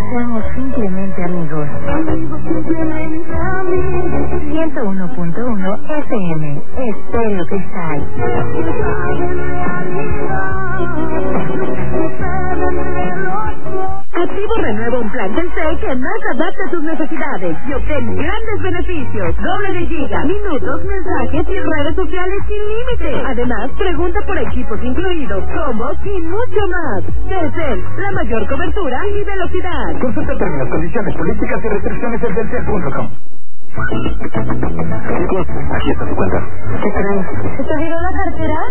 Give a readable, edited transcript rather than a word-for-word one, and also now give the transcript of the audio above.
seamos simplemente amigos. 101.1 FM, Estéreo Cristal. Activo renueva un plan Telcel que más adapta a tus necesidades y obtén grandes beneficios, doble de giga, minutos, mensajes y redes sociales sin límite. Además, pregunta por equipos incluidos, combos y mucho más. Telcel, la mayor cobertura y velocidad. Consulta términos, condiciones, políticas y restricciones en telcel.com. Chicos, aquí está su cuenta. ¿Qué traes? ¿Se te olvidó la cartera?